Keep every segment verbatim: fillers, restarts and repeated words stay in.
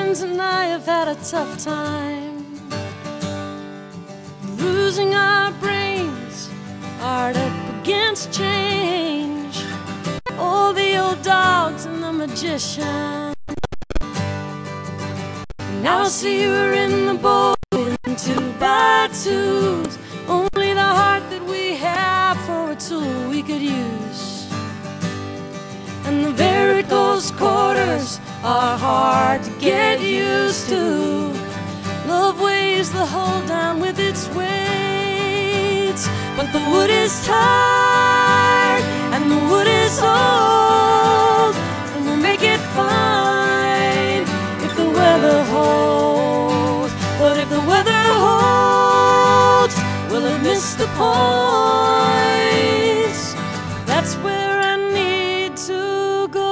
friends and I have had a tough time, losing our brains, hard up against change. All the old dogs and the magician. Now I see we're in the boat in two by twos. Only the heart that we have for a tool we could use. And the very close quarters are hard to get used to. Love weighs the hull down with its weight, but the wood is tired and the wood is old, and we'll make it fine if the weather holds. But if the weather holds, we'll have missed the point. That's where I need to go.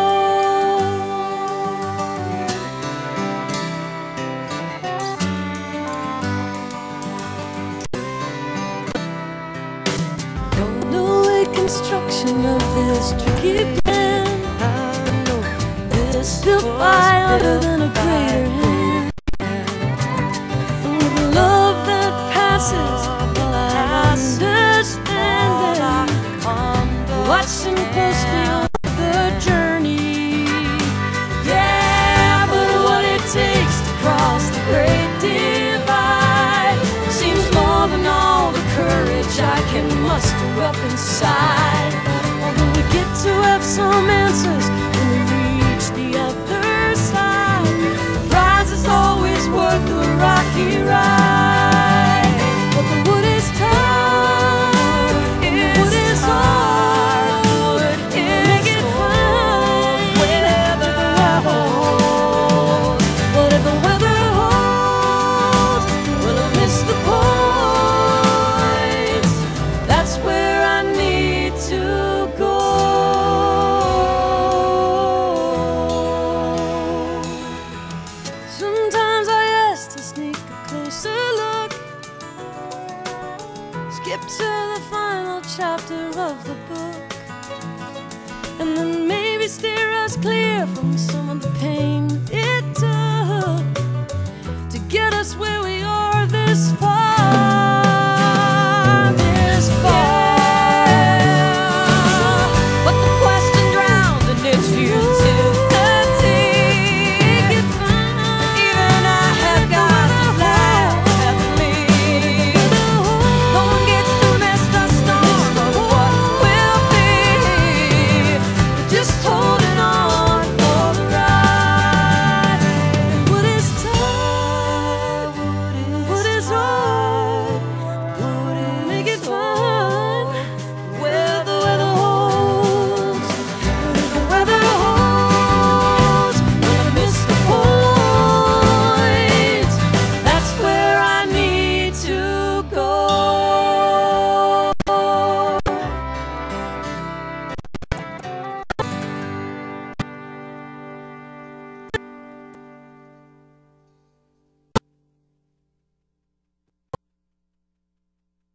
No way construction of this tricky plan. I know this built by other than a greater hand. And with love that passes all understanding, watching closely on the journey. Yeah, but what it takes to cross the great divide seems more than all the courage I can muster up inside. Although we get to have some answers when we reach the other side, the prize is always worth the rocky ride. But the wood is tired, and the wood is hard. Make it fine whenever the weather holds. But if the weather holds, we'll have missed the point. That's where I need to go. Sometimes I ask to sneak a closer look, skip to the final chapter of the book, and then maybe steer us clear from some of the pain it took to get us where we are.